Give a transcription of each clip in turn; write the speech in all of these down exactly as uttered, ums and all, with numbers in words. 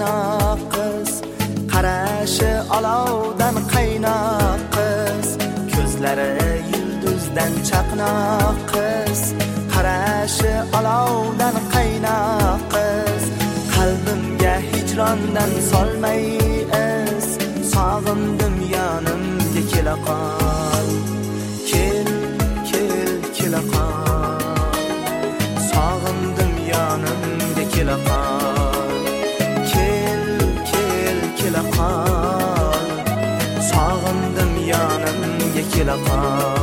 qaynoq qiz, qarashi olovdan qaynoq qiz, ko'zlari yulduzdan chaqnoq qiz, qarashi olovdan qaynoq qiz, qalbimga hijrondan solmay is, sog'indim yonimga kela qol, kel kel kela qol, sog'indim yonimga kela qol, kel kel kela qol, sog'indim yonimga kela qol.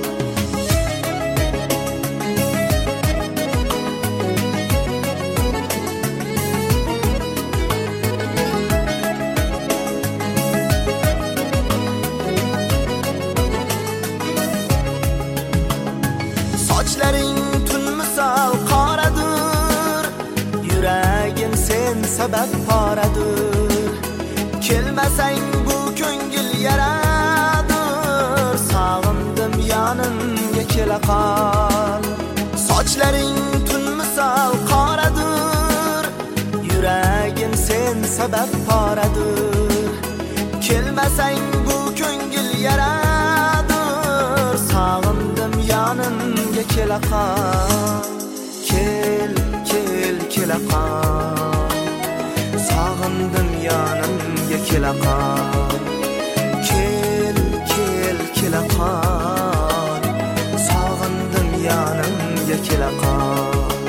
Sochlaring tun misol qoradur, yuragim sen sabab poradur, kelmasang bu ko'ngil yaradur, sog'indim yonimga kela qol. Sochlaring tun misol qoradur, yuragim sen sabab poradur, kelmasang bu ko'ngil yaradur, sog'indim yonimga kela qol, kel kel kela qol, sog'indim yonimga kela qol, kel kel kela qol, sog'indim yonimga kela qol.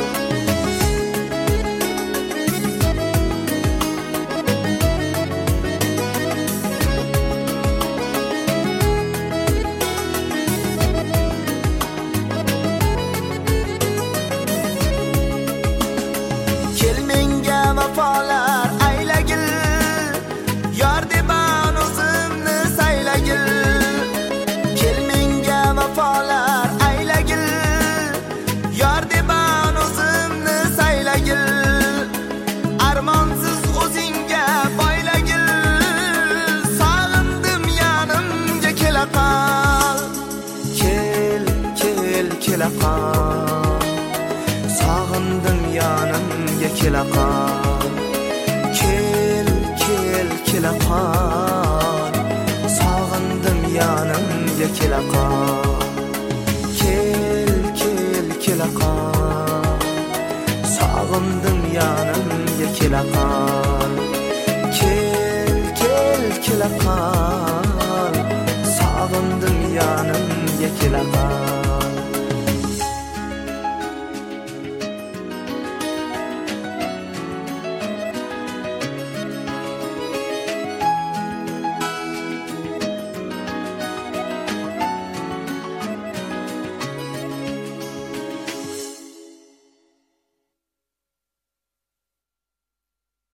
Vafolar aylagil, yor deban o'zimni saylagil, kel menga vafolar aylagil, yor deban o'zimni saylagil, armonsiz o'zingga boylagil, sog'indim yonimga kela qol, kel kel kela qol, sog'indim yonimga kela qol, kel kel kela qol, sog'indim yonimga kela qol, kel kel kela qol, sog'indim yonimga kela qol, kel kel kela qol, sog'indim yonimga kela qol.